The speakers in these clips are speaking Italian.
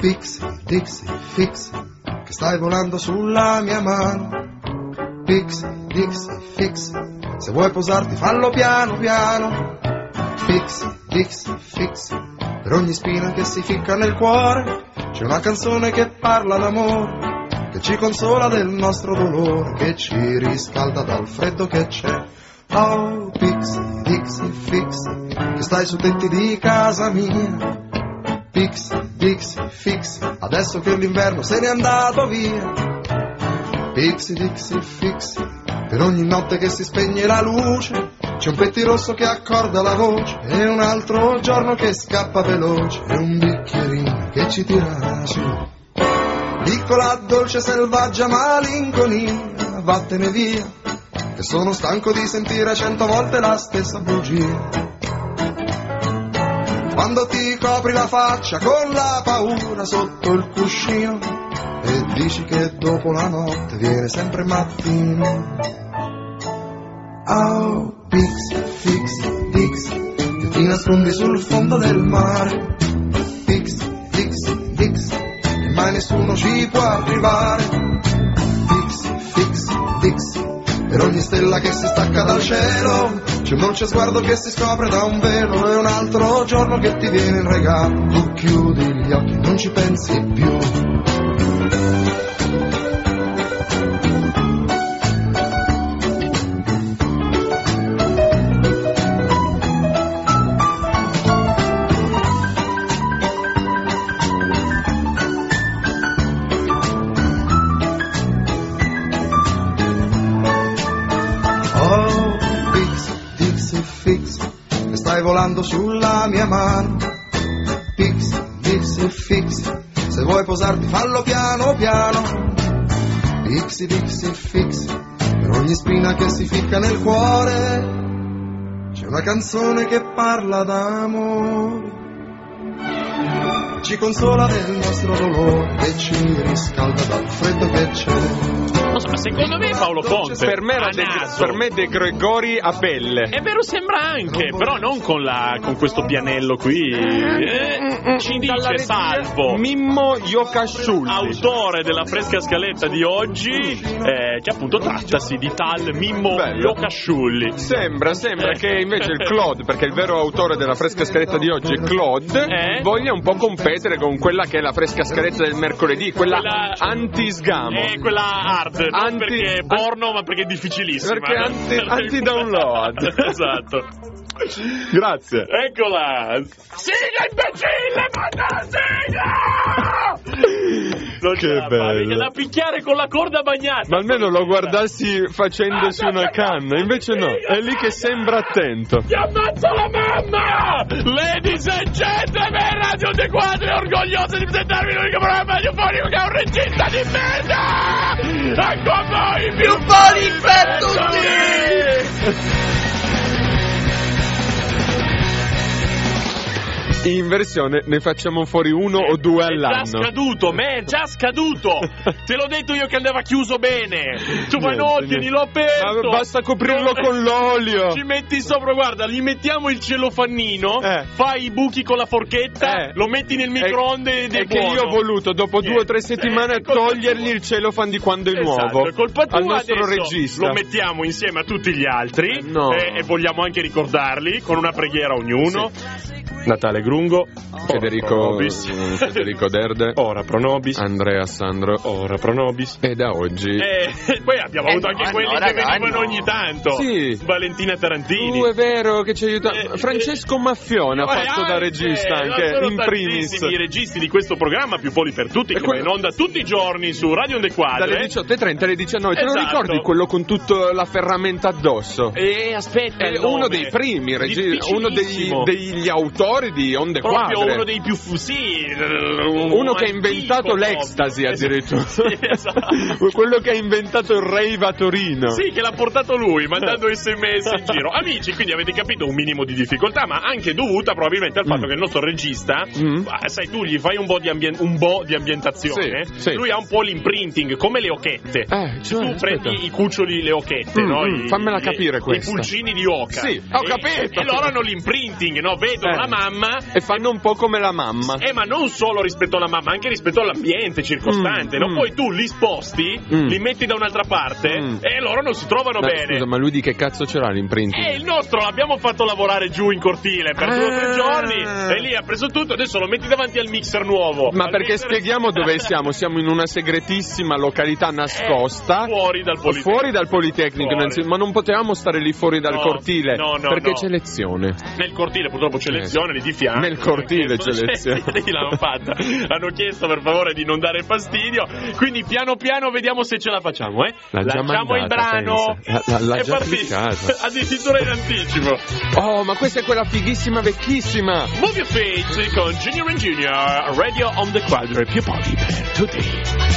Pixie, Dixie, Fixie, che stai volando sulla mia mano. Pixie, Dixie, Fixie, se vuoi posarti fallo piano piano. Pixie, Dixie, Fixie, per ogni spina che si ficca nel cuore c'è una canzone che parla d'amore, che ci consola del nostro dolore, che ci riscalda dal freddo che c'è. Oh, Pixie, Dixie, Fixie, che stai su tetti di casa mia. Pixie, Dixie, Fixie, adesso che l'inverno se n'è andato via. Pixie, Dixie, Fixie, per ogni notte che si spegne la luce c'è un pettirosso che accorda la voce, e un altro giorno che scappa veloce, e un bicchierino che ci tira su. Piccola, dolce, selvaggia malinconia, vattene via, che sono stanco di sentire 100 volte la stessa bugia. Quando ti copri la faccia con la paura sotto il cuscino e dici che dopo la notte viene sempre mattino. Oh, Pixie, Fixie, Dixie, che ti nascondi sul fondo del mare. Pixie, Dixie, Dixie, che mai nessuno ci può arrivare. Pixie, Fixie, Dixie, per ogni stella che si stacca dal cielo c'è un dolce sguardo che si scopre da un velo, e un altro giorno che ti viene in regalo. Tu chiudi gli occhi, non ci pensi più. Stai volando sulla mia mano. Pixie, Dixie, Fixie, se vuoi posarti fallo piano piano. Pixie, Dixie, Fixie, per ogni spina che si ficca nel cuore c'è una canzone che parla d'amore, ci consola del nostro dolore e ci riscalda dal freddo che c'è. Non so, ma secondo me Paolo Conte per me De Gregori a pelle. È vero, sembra anche, però non con questo pianello qui. Ci dice Salvo Mimmo Iocasciulli, autore della fresca scaletta di oggi, che appunto trattasi di tal Mimmo Iocasciulli. Sembra che invece il Claude, perché il vero autore della fresca scaletta di oggi è Claude, voglia un po' competere con quella che è la fresca scaletta del mercoledì, quella anti-sgamo. Quella hard. Non perché è porno, ma perché è difficilissima. Perché anti-download. Esatto. Grazie. Eccola. Sigla, imbecille, sigla! Non che bello. Da picchiare con la corda bagnata. Ma almeno lo guardassi facendosi una canna. Invece no, è lì che sembra attento. Ti ammazzo la mamma! Ladies and gentlemen, Radio De Quadri è orgogliosa di presentarvi l'unico programma radiofonico che ha un regista di merda! Ecco a voi, più buoni per tutti! In versione ne facciamo fuori uno o due all'anno. È già scaduto. Te l'ho detto io che andava chiuso bene. Tu ma no, tienilo aperto. Ma basta coprirlo con l'olio. Ci metti sopra, guarda, gli mettiamo il cellofannino, fai i buchi con la forchetta, lo metti nel microonde ed è buono. Che io ho voluto dopo 2 o 3 settimane togliergli il celofan di quando è nuovo. È colpa tua. Al nostro regista. Lo mettiamo insieme a tutti gli altri e vogliamo anche ricordarli con una preghiera ognuno. Natale Grungo, Federico Derde, ora pro nobis, Andrea Sandro, ora pro nobis, e da oggi poi abbiamo avuto anche quelli che venivano ogni tanto. Sì. Valentina Tarantini. È vero che ci aiuta. Francesco Maffiona, fatto da regista anche in primis. I registi di questo programma più poli per tutti, che va in onda tutti i giorni su Radio De Quadri dalle 18:30 alle 19. Te lo ricordi quello con tutta la ferramenta addosso? Aspetta, uno dei primi uno degli autori di Onde Quadre, proprio uno dei più uno che ha inventato l'ecstasy addirittura. Sì, esatto. Quello che ha inventato il rave a Torino, che l'ha portato lui mandando SMS in giro. Amici, quindi avete capito un minimo di difficoltà, ma anche dovuta probabilmente al fatto che il nostro regista, sai, tu gli fai un po' di ambientazione, lui ha un po' l'imprinting come le occhette. Tu prendi i cuccioli, le occhette, no? Fammela capire questa. I pulcini di oca. Sì, ho capito. E loro hanno l'imprinting, no? Vedono la mamma. E fanno un po' come la mamma. Ma non solo rispetto alla mamma, anche rispetto all'ambiente circostante, no? Poi tu li sposti, li metti da un'altra parte e loro non si trovano bene. Scusa, ma lui di che cazzo ce l'ha l'imprinting? Il nostro l'abbiamo fatto lavorare giù in cortile per 2 o 3 giorni e lì ha preso tutto, adesso lo metti davanti al mixer nuovo. Ma perché spieghiamo dove siamo? Siamo in una segretissima località nascosta. Fuori dal Politecnico. Ma non potevamo stare lì fuori dal cortile. Perché c'è lezione. Nel cortile purtroppo c'è lezione, lì di fianco. Nel cortile c'è lezione. Lì l'hanno fatta. Hanno chiesto per favore di non dare fastidio. Quindi piano piano vediamo se ce la facciamo, Lanciamo il brano. L'ha già cliccata. Addirittura in anticipo. Oh, ma questa è quella fighissima vecchissima. Move Your Feet con Junior and Junior. Radio on the Quadro. Più poli per tutti.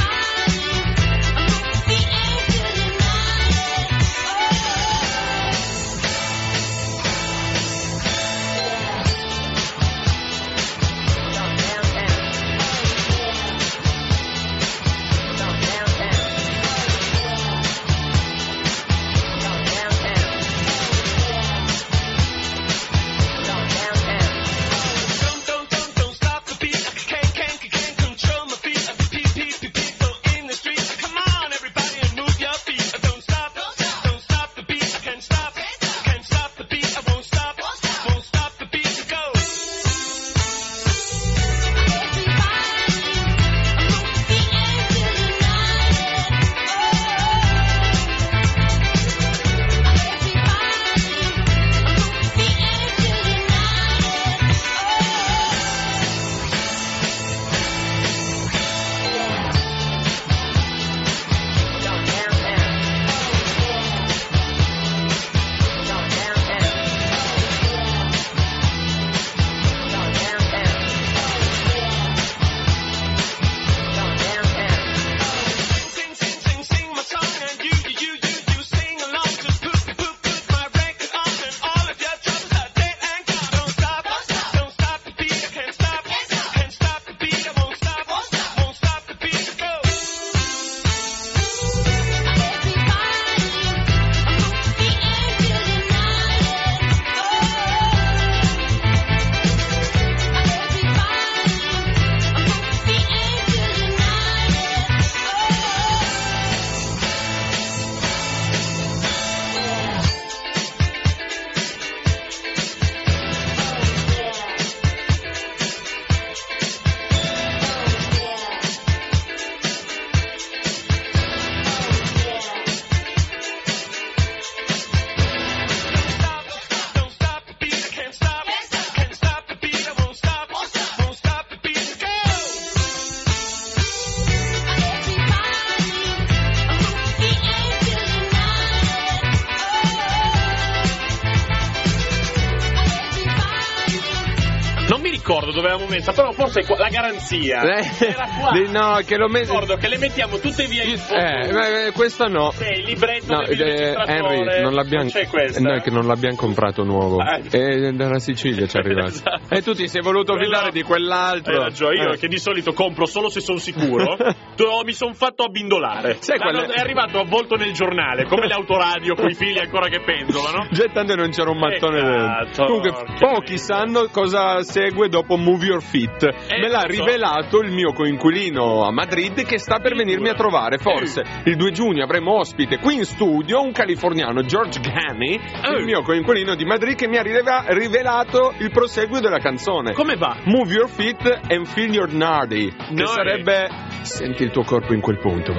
Dove avevamo messa, però forse la garanzia era qua. No, che lo ricordo che le mettiamo tutte via in fondo. Questa no. Il libretto Henry, non l'abbiamo. C'è questa. Noi che non l'abbiamo comprato nuovo. Dalla Sicilia ci è arrivato. Esatto. E tu ti sei voluto fidare di quell'altro. Io che di solito compro solo se sono sicuro. Mi sono fatto abbindolare. È arrivato avvolto nel giornale, come le autoradio con i fili ancora che pendolano. Già tanto non c'era un mattone dentro. Comunque pochi sanno cosa segue dopo Move Your Feet. Me l'ha rivelato il mio coinquilino a Madrid, che sta per venirmi a trovare. Forse il 2 giugno avremo ospite qui in studio un californiano, George Gani, il mio coinquilino di Madrid, che mi ha rivelato il proseguo della canzone. Come va? Move Your Feet and Feel Your Nardy, che sarebbe senti il tuo corpo in quel punto.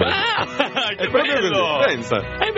Che è proprio bello. Così, pensa.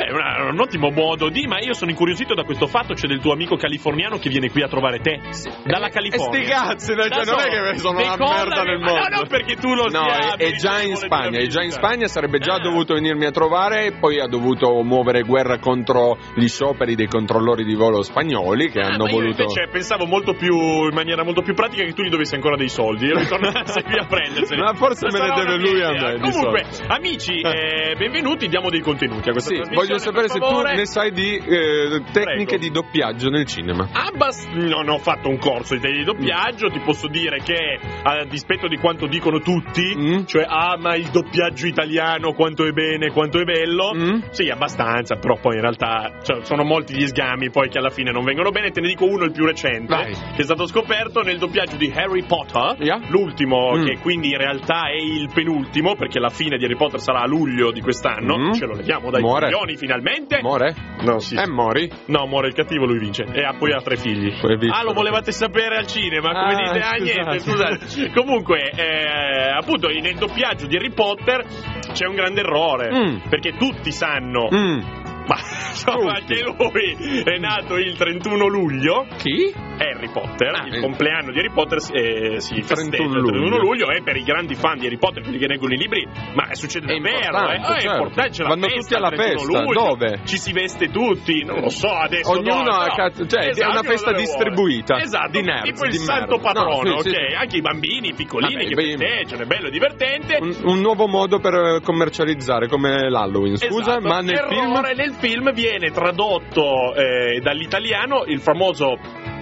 Un ottimo modo di, ma io sono incuriosito da questo fatto. C'è del tuo amico californiano che viene qui a trovare te dalla California. Sti cazzi, non è che sono una merda nel mondo. No, perché tu lo sai. È già in Spagna, sarebbe già dovuto venirmi a trovare, e poi ha dovuto muovere guerra contro gli scioperi dei controllori di volo spagnoli che hanno voluto. Io invece pensavo in maniera molto più pratica che tu gli dovessi ancora dei soldi e ritornassi qui a prenderseli. Ma forse me ne deve lui a me. Comunque, amici, benvenuti. contenuti, diamo dei contenuti a questa trasmissione. Voglio sapere se tu ne sai di tecniche di doppiaggio nel cinema. Non ho fatto un corso di doppiaggio, ti posso dire che a dispetto di quanto dicono tutti, cioè ma il doppiaggio italiano quanto è bene, quanto è bello, sì, abbastanza, però poi in realtà sono molti gli sgami poi che alla fine non vengono bene. Te ne dico uno, il più recente, che è stato scoperto nel doppiaggio di Harry Potter, l'ultimo, che quindi in realtà è il penultimo, perché la fine di Harry Potter sarà a luglio di quest'anno, ce lo leviamo dai coglioni finalmente. Muore? No, sì. Mori? No, muore il cattivo, lui vince. E poi ha 3 figli. Lo volevate sapere al cinema? Come dite? Niente, scusate. Comunque, appunto, nel doppiaggio di Harry Potter c'è un grande errore, perché tutti sanno... Ma anche lui è nato il 31 luglio. Chi? Harry Potter. Il compleanno di Harry Potter si festeggia il 31 luglio. E per i grandi fan di Harry Potter, quelli che leggono i libri, ma succede davvero. È importante, c'è vanno tutti alla festa. Luglio, dove? Ci si veste tutti, non lo so adesso. Ognuno è una festa distribuita. Esatto, di nerds, tipo il di santo patrono, sì. Anche i bambini, i piccolini che festeggiano, è bello, è divertente. Un nuovo modo per commercializzare, come l'Halloween. Scusa, ma nel film viene tradotto dall'italiano il famoso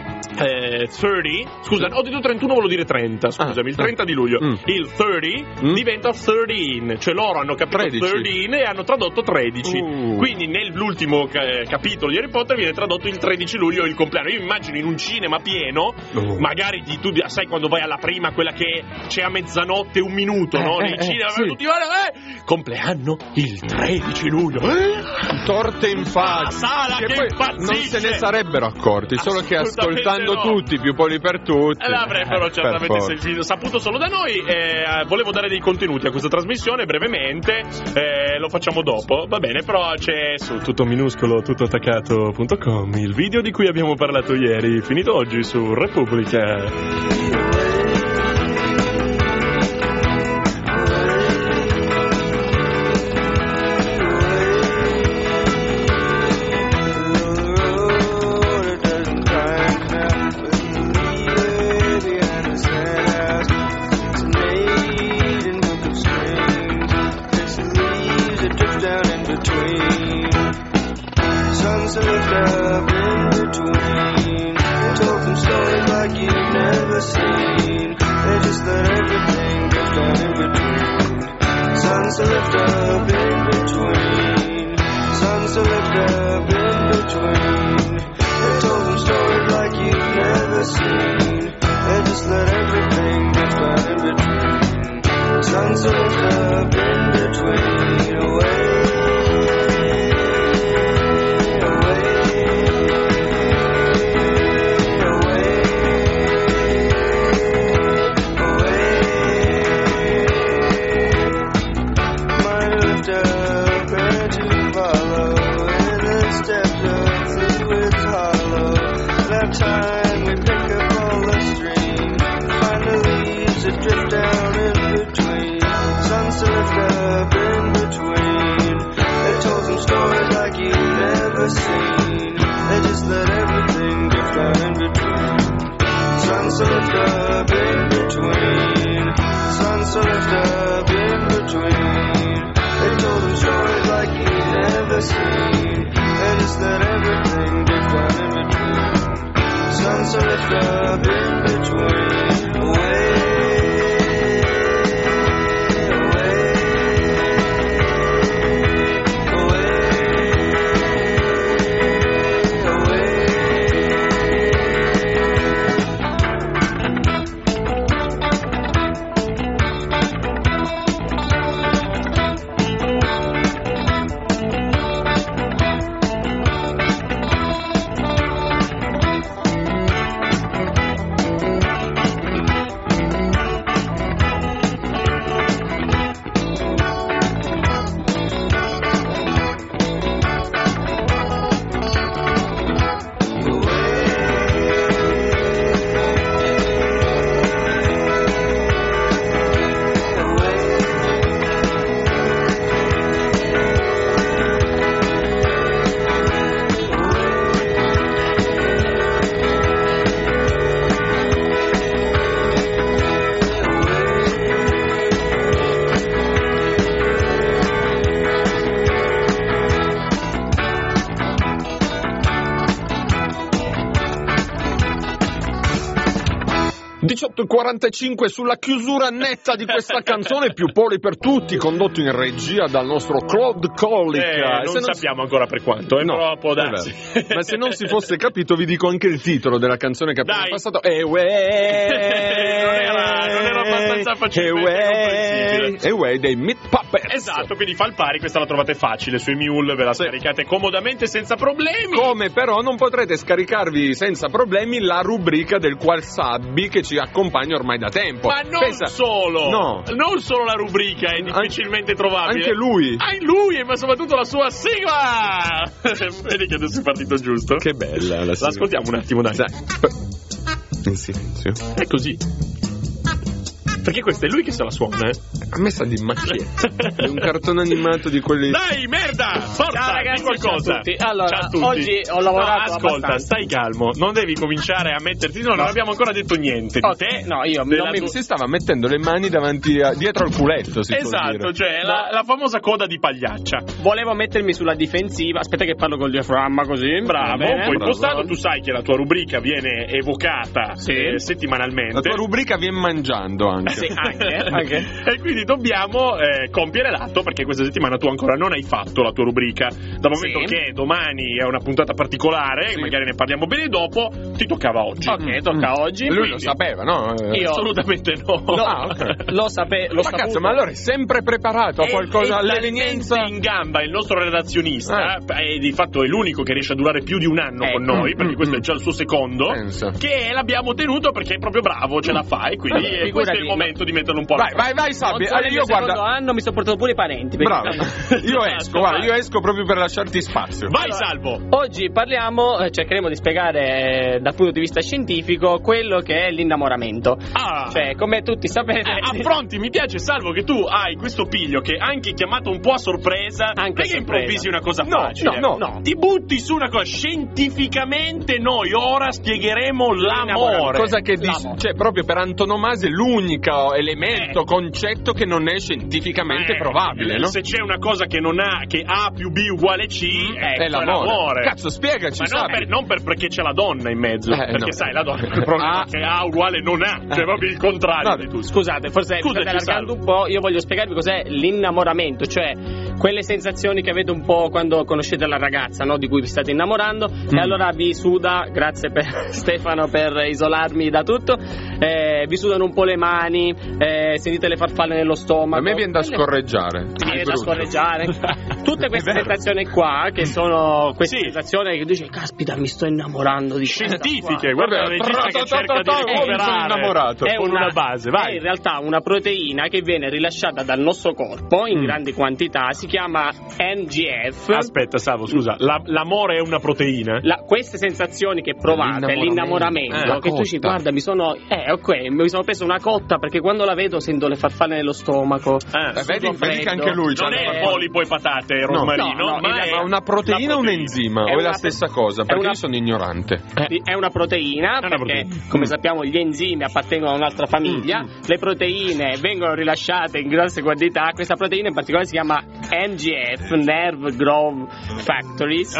30, scusa, ho detto 31, volevo dire 30, scusami, il 30 di luglio. Il 30 diventa 13, cioè loro hanno capito 13 e hanno tradotto 13. Quindi nell'ultimo capitolo di Harry Potter viene tradotto il 13 luglio, il compleanno. Io immagino in un cinema pieno, magari tu sai quando vai alla prima, quella che c'è a mezzanotte un minuto, no? Nei cinema, tutti compleanno il 13 luglio. Torte in faccia. Sala che non se ne sarebbero accorti, solo che ascoltando tutti, più poli per tutti. L'avrebbero certamente saputo solo da noi. Volevo dare dei contenuti a questa trasmissione brevemente. Lo facciamo dopo, va bene, però c'è su tutto minuscolo, tuttoattaccato.com il video di cui abbiamo parlato ieri, finito oggi su Repubblica. 18:45 sulla chiusura netta di questa canzone, più poli per tutti, condotto in regia dal nostro Claude Colic. Non sappiamo ancora per quanto, però può darsi. Ma se non si fosse capito vi dico anche il titolo della canzone che abbiamo passato. non era abbastanza facilmente comprensibile. Dei Meat Puppets. Esatto, quindi fa il pari, questa la trovate facile sui Mule, ve la scaricate comodamente senza problemi. Come però non potrete scaricarvi senza problemi la rubrica del Qual Sabbi che ci accompagna ormai da tempo. Ma non solo la rubrica è difficilmente trovabile. Anche lui. Ma soprattutto la sua sigla. Vedi che adesso è partito giusto? Che bella la sigla. L'ascoltiamo un attimo, dai. In silenzio. È così. Perché questo è lui che se la suona, A me sa di macchietta. È un cartone animato di quelli. Dai, merda! Forza, ciao ragazzi, qualcosa. Ciao a tutti. Allora, ciao a tutti. oggi ho lavorato ascolta, abbastanza. stai calmo, non devi cominciare a metterti. Non abbiamo ancora detto niente di te. No, io si stava mettendo le mani dietro al culetto, si può dire. Esatto, cioè la famosa coda di pagliaccia. Volevo mettermi sulla difensiva. Aspetta che parlo col diaframma così. Bravo, poi impostato, tu sai che la tua rubrica viene evocata settimanalmente. La tua rubrica viene mangiando anche. Sì, anche. E quindi dobbiamo compiere l'atto, perché questa settimana tu ancora non hai fatto la tua rubrica. Dal momento che domani è una puntata particolare, magari ne parliamo bene dopo, ti toccava oggi. Ok, tocca oggi. Lui lo sapeva, no? Io assolutamente no. Lo sapevo. Cazzo, ma allora è sempre preparato a qualcosa all'evenienza in gamba. Il nostro redazionista e di fatto è l'unico che riesce a durare più di un anno con noi, perché questo è già il suo secondo. Che l'abbiamo tenuto perché è proprio bravo, ce la fa, e quindi questo è il momento di metterlo un po' Vai, Sabbi. Io guarda, anno mi sono portato pure i parenti. Bravo. Io esco proprio per lasciarti spazio. Vai, Salvo. Oggi cercheremo di spiegare dal punto di vista scientifico quello che è l'innamoramento. Cioè, come tutti sapete. Affronti, mi piace, Salvo, che tu hai questo piglio che anche chiamato un po' a sorpresa. Anche che improvvisi una cosa facile. No. Ti butti su una cosa. Scientificamente noi ora spiegheremo l'amore. Cosa che dice, cioè, proprio per antonomasia l'unico elemento, concetto che non è scientificamente probabile, no? Se c'è una cosa che non ha, che A più B uguale C, è l'amore. Cazzo, spiegaci. Ma non perché c'è la donna in mezzo, perché sai, la donna il problema è che A uguale non ha, cioè proprio il contrario di tutto. Scusate, forse state allargando un po', io voglio spiegarvi cos'è l'innamoramento, cioè quelle sensazioni che avete un po' quando conoscete la ragazza, no? Di cui vi state innamorando, e allora vi suda, grazie per Stefano per isolarmi da tutto, vi sudano un po' le mani, sentite le farfalle nello stomaco. A me viene da scorreggiare. Tutte queste sensazioni qua, che sono queste sensazioni che dici, caspita, mi sto innamorando di scientifiche, guarda la regista che cerca di recuperare con una base, vai. È in realtà una proteina che viene rilasciata dal nostro corpo in grandi quantità, si chiama NGF. Aspetta, Salvo, scusa, l'amore è una proteina? Queste sensazioni che provate, l'innamoramento, che tu ci guarda, mi sono preso una cotta, perché quando la vedo sento le farfalle nello stomaco. Vedi che anche lui non è polipo e patate e rosmarino, ma è una proteina o un enzima? O è la stessa cosa? Perché io sono ignorante. È una proteina, perché come sappiamo gli enzimi appartengono a un'altra famiglia. Le proteine vengono rilasciate in grosse quantità. Questa proteina in particolare si chiama NGF, Nerve Growth Factories.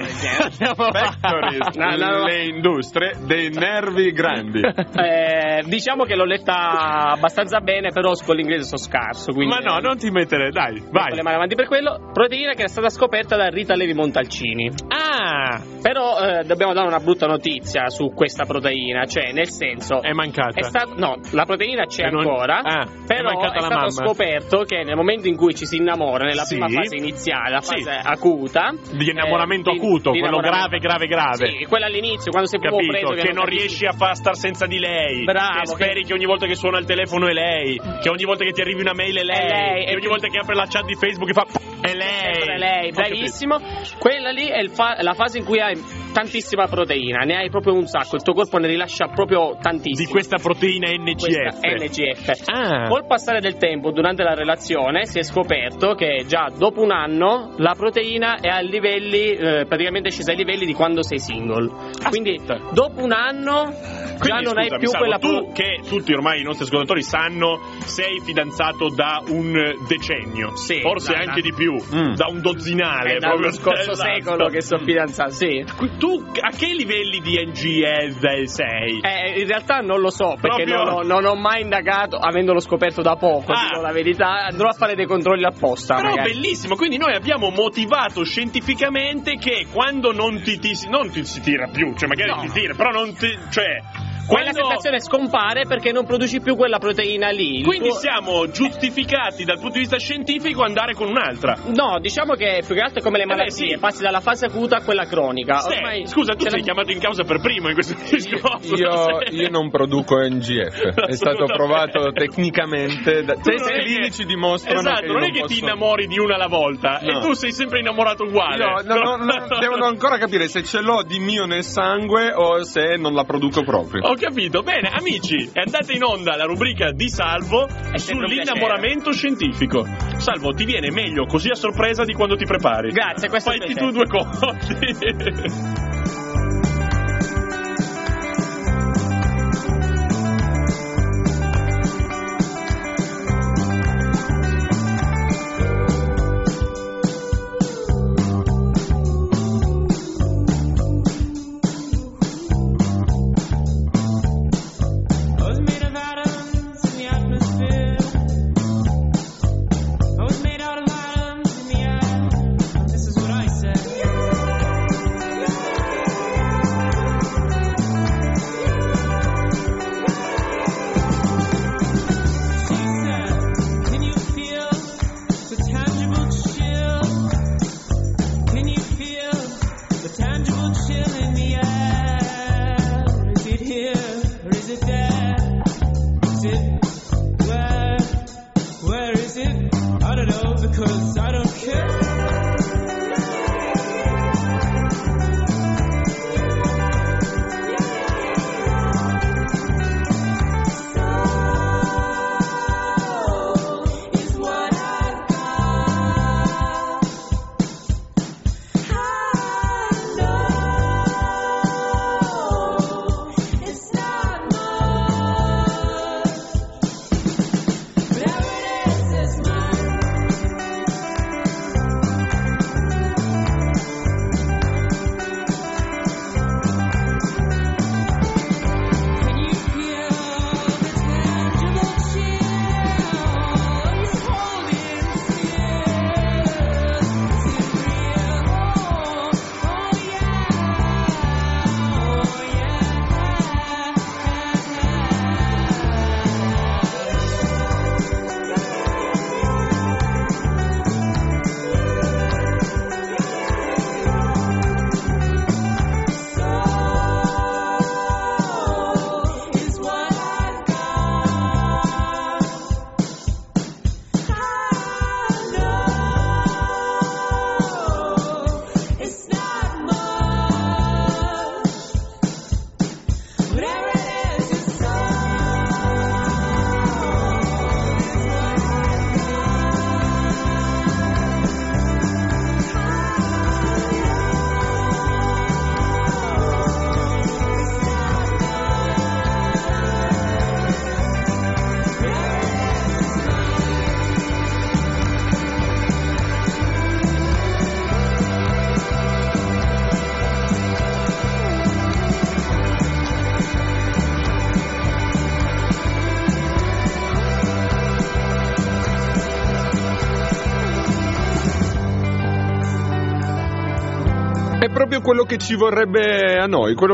Le industrie dei nervi grandi. Diciamo che l'ho letta abbastanza bene, però con l'inglese sono scarso, quindi... Ma no, non ti mettere, dai, vai. Le mani avanti per quello. Proteina che è stata scoperta da Rita Levi Montalcini. Però dobbiamo dare una brutta notizia su questa proteina, cioè nel senso... È mancata. La proteina c'è ancora, però è stato scoperto che nel momento in cui ci si innamora, nella prima fase iniziale, la fase acuta... Di innamoramento acuto, quello grave. Sì, quella all'inizio, quando sei proprio preso... Che non riesci a star senza di lei. Bravo. Che speri che ogni volta che suona il telefono è lei, che ogni volta che ti arrivi una mail è lei, che ogni volta che apre la chat di Facebook fa è lei. Bravissimo. Quella lì è la fase in cui hai tantissima proteina, ne hai proprio un sacco, il tuo corpo ne rilascia proprio tantissimo. Di questa proteina NGF. Col passare del tempo, durante la relazione, si è scoperto che già dopo un anno la proteina è a livelli, praticamente scesa ai livelli di quando sei single. Quindi dopo un anno già non hai più quella tu che tutti ormai i nostri ascoltatori sanno, sei fidanzato da un decennio, forse anche di più, da un dottosinale. È dallo scorso esatto. secolo che sono fidanzato, sì. Tu a che livelli di NG sei? In realtà non lo so, perché non ho mai indagato, avendolo scoperto da poco, dico la verità. Andrò a fare dei controlli apposta. Però magari. Bellissimo, quindi noi abbiamo motivato scientificamente che quando non si tira più, cioè magari ti tira, però non ti... cioè... Quella sensazione scompare perché non produci più quella proteina lì. Quindi siamo giustificati dal punto di vista scientifico andare con un'altra. No, diciamo che più che altro è come le malattie, passi dalla fase acuta a quella cronica. Ormai scusa, tu sei chiamato in causa per primo in questo discorso. Io non produco NGF, è stato provato tecnicamente, test clinici dimostrano che non è che ti innamori di una alla volta, e tu sei sempre innamorato uguale. Devono ancora capire se ce l'ho di mio nel sangue o se non la produco proprio. Ho capito, bene, amici, è andata in onda la rubrica di Salvo sull'innamoramento scientifico. Salvo, ti viene meglio così a sorpresa di quando ti prepari. Grazie, questo fai tu due conti. È proprio quello che ci vorrebbe a noi, quello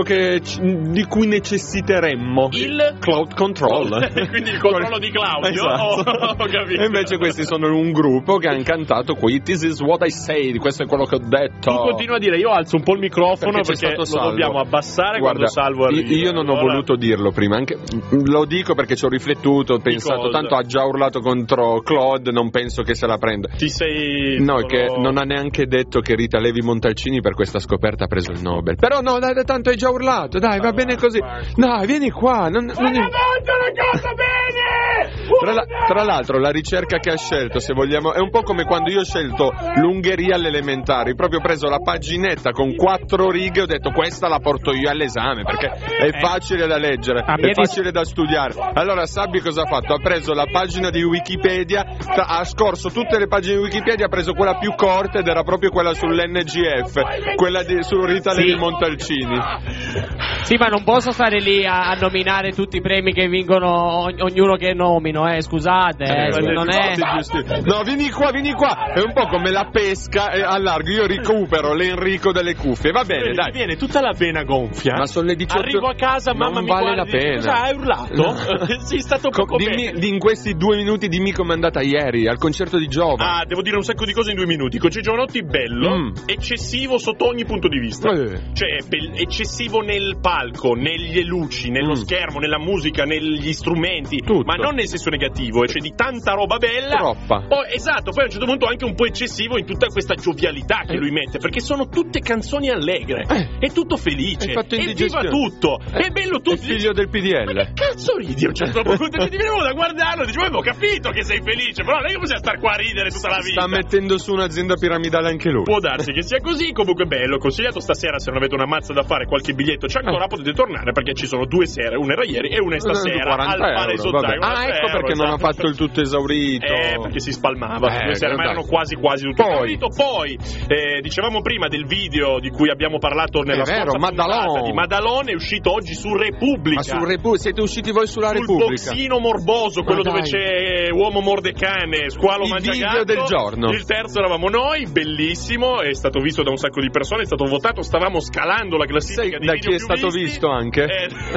di cui necessiteremmo. Il cloud control. Quindi il controllo di Claudio. Esatto. Ho capito. E invece questi sono un gruppo che hanno cantato qui This is what I said, questo è quello che ho detto. Tu continua a dire, io alzo un po' il microfono perché lo dobbiamo abbassare. Guarda, quando Salvo arriva. Io non ho voluto dirlo prima, anche lo dico perché ci ho riflettuto, ho pensato, tanto ha già urlato contro Claude, non penso che se la prenda. Ti sei... No, che non ha neanche detto che Rita Levi Montalcini per questa questa scoperta ha preso il Nobel. Però no, dai, tanto hai già urlato, dai, va bene così. Dai, vieni qua. Una cosa bene! Tra l'altro, la ricerca che ha scelto, se vogliamo, è un po' come quando io ho scelto l'Ungheria alle elementari. Proprio ho preso la paginetta con 4 righe e ho detto questa la porto io all'esame perché è facile da leggere, è facile da studiare. Allora Sabbi cosa ha fatto? Ha preso la pagina di Wikipedia, ha scorso tutte le pagine di Wikipedia, ha preso quella più corta ed era proprio quella sull'NGF, quella su Rita Levi Montalcini. Sì, ma non posso stare lì a nominare tutti i premi che vincono ognuno che nomino, scusate, non è... No, vieni qua, è un po' come la pesca a largo, io recupero l'Enrico delle cuffie, va bene, dai. Viene tutta la vena gonfia, ma sono le 18, arrivo a casa, mamma mi vale guarda, la pena. Cosa hai urlato? No. Sì, è stato poco bene. In questi 2 minuti dimmi com'è andata ieri al concerto di Giova. Devo dire un sacco di cose in 2 minuti. Concerto Giovanotti bello, eccessivo sotto ogni punto di vista. Cioè eccessivo nel palco, nelle luci, nello schermo, nella musica, negli strumenti, tutto. Ma non nel senso negativo, cioè di tanta roba bella. Troppa. Poi a un certo punto anche un po' eccessivo in tutta questa giovialità che lui mette, perché sono tutte canzoni allegre, è tutto felice, è viva tutto, è bello tutto. È figlio del PDL. Ma che cazzo ridi a un certo punto? Ti venivo da guardarlo e dicevo, ho capito che sei felice, però non è che possiamo stare qua a ridere tutta la vita. Sta mettendo su un'azienda piramidale anche lui. Può darsi che sia così, comunque bello, consigliato stasera se non avete una mazza da fare, qualche biglietto c'è ancora, potete tornare perché ci sono 2 sere, una era ieri e una è stasera al Palazzo Zai. Ecco perché non ha fatto il tutto esaurito. Perché si spalmava, 2 sere, ma erano quasi tutto esaurito. Poi, dicevamo prima del video di cui abbiamo parlato nella scorsa puntata di Madalone, è uscito oggi su Repubblica. Ma su Repubblica? Siete usciti voi sulla Repubblica? Sul boxino morboso, quello dove c'è uomo morde cane, squalo mangia gatto. Il video del giorno. Il terzo eravamo noi, bellissimo, è stato visto da un sacco di persone, è stato votato, stavamo scalando la classifica di da video chi è stato visto anche?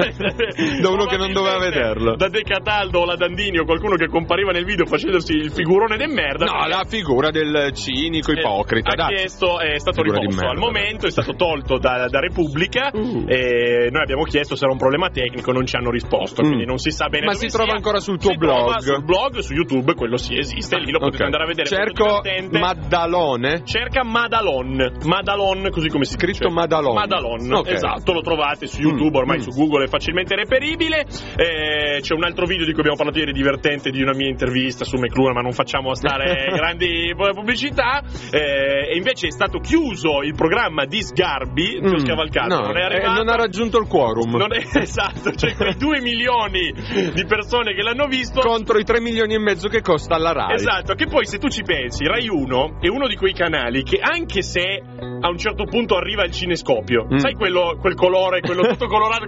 Da uno che non doveva vederlo. Da De Cataldo o la Dandini o qualcuno che compariva nel video facendosi il figurone de merda. No, la figura del cinico ipocrita. È stato rimosso al momento, è stato tolto da Repubblica e noi abbiamo chiesto se era un problema tecnico, non ci hanno risposto, quindi non si sa bene. Ma si trova ancora sul tuo blog? Sul blog, su YouTube, quello sì esiste, lì lo potete andare a vedere. Cerco Maddalone. Cerca Madalone, così come si dice. Scritto Madalone. Esatto, lo trovate su YouTube, ormai su Google è facilmente reperibile. C'è un altro video di cui abbiamo parlato ieri divertente, di una mia intervista su McLuhan, ma non facciamo stare grandi pubblicità. E invece è stato chiuso il programma di Sgarbi, Scavalcato, non è arrivato, non ha raggiunto il quorum. Esatto, cioè quei 2 milioni di persone che l'hanno visto contro i 3 milioni e mezzo che costa alla Rai. Esatto, che poi se tu ci pensi, Rai 1 è uno di quei canali che anche se a un certo punto arriva il cinescopio, sai quel colore, quello tutto colorato,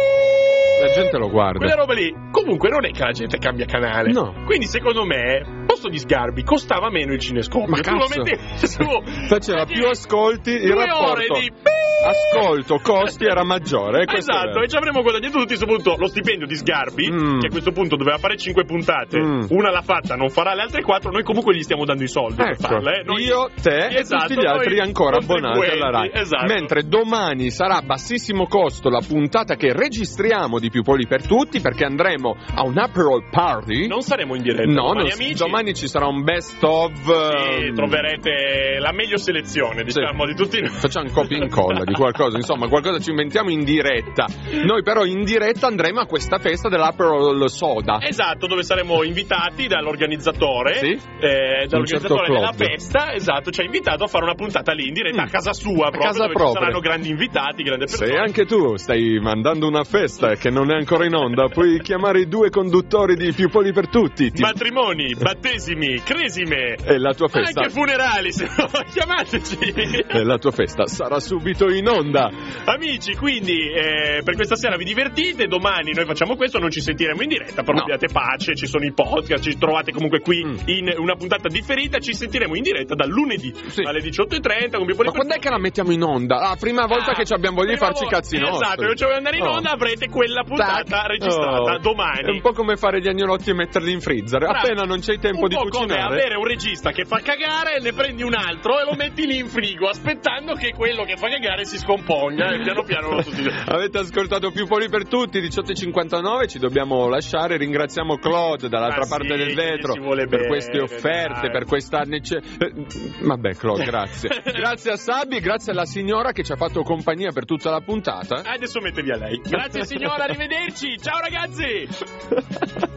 la gente lo guarda. Quella roba lì, comunque non è che la gente cambia canale. No. Quindi secondo me, posto di Sgarbi, costava meno il cinescopio. Ma tu lo mettevi su. Faceva più ascolti, il 2 rapporto ore di ascolto, costi era maggiore. Esatto, e ci avremmo guadagnato tutti a questo punto lo stipendio di Sgarbi, che a questo punto doveva fare 5 puntate, una l'ha fatta, non farà le altre 4, noi comunque gli stiamo dando i soldi per farle. Io, te e tutti gli altri ancora abbonati alla Rai. Esatto. Mentre domani sarà a bassissimo costo la puntata che registriamo di Più Poli per Tutti, perché andremo a un Aperol Party. Non saremo in diretta. No, domani ci sarà un best of. Sì, troverete la meglio selezione, diciamo, di tutti noi. Facciamo copia e incolla di qualcosa, insomma, qualcosa ci inventiamo in diretta. Noi però in diretta andremo a questa festa dell'Aperol Soda. Esatto, dove saremo invitati dall'organizzatore. Dall'organizzatore della festa, esatto, ci ha invitato a fare una puntata lì in diretta a casa sua, proprio, dove ci saranno grandi invitati, grandi persone. Se anche tu stai mandando una festa che non è ancora in onda, puoi chiamare i 2 conduttori di Più Poli per Tutti. Matrimoni, battesimi, cresime. E la tua festa. Anche funerali, se no, chiamateci. E la tua festa sarà subito in onda. Amici, quindi per questa sera vi divertite, domani noi facciamo questo, non ci sentiremo in diretta, però abbiate pace, ci sono i podcast, ci trovate comunque qui in una puntata differita, ci sentiremo in diretta dal lunedì alle 18:30 con Più Poli. Ma quando è che la mettiamo in onda? La prima volta che ci abbiamo voglia di farci i cazzi nostri. Esatto, io ci voglio andare in onda, avrete quella puntata registrata domani. È un po' come fare gli agnolotti e metterli in freezer. Appena non c'hai tempo di cucinare. Un po' come avere un regista che fa cagare, ne prendi un altro e lo metti lì in frigo, aspettando che quello che fa cagare si scompogna e piano piano tutti. Avete ascoltato Più Poli per tutti, 18:59, ci dobbiamo lasciare. Ringraziamo Claude dall'altra parte del vetro per queste offerte, per questa vabbè, Claude, grazie. Grazie a Sabbi, grazie alla signora che ci ha fatto compagnia per tutta la puntata. Adesso mette via lei. Grazie signora, arrivederci. Ciao ragazzi.